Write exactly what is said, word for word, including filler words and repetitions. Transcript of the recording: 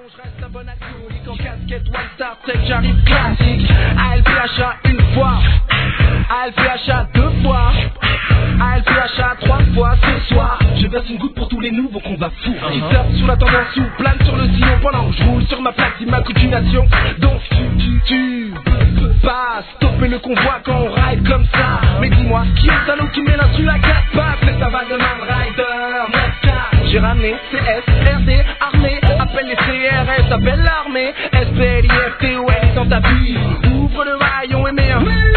je reste un bon alcoolique en casquette One Star Trek, j'arrive classique. A L P H A une fois, A L P H A deux fois, A L P H A trois fois ce soir. Je verse une goutte pour tous les nouveaux qu'on va foutre. Qui uh-huh. surfent sous la tendance ou plane sur le sillon pendant que je roule sur ma plaque d'immatriculation. Donc tu, tu, tu peux pas stopper le convoi quand on ride comme ça. Mais dis-moi, qui est le salaud qui met l'instru la quatre pattes? C'est ta vague de Man Rider, neuf. J'ai ramené C S, R D, armée. Appelle les C R S, appelle l'armée. S P L I F T O L dans ta vie. Ouvre le rayon et mets un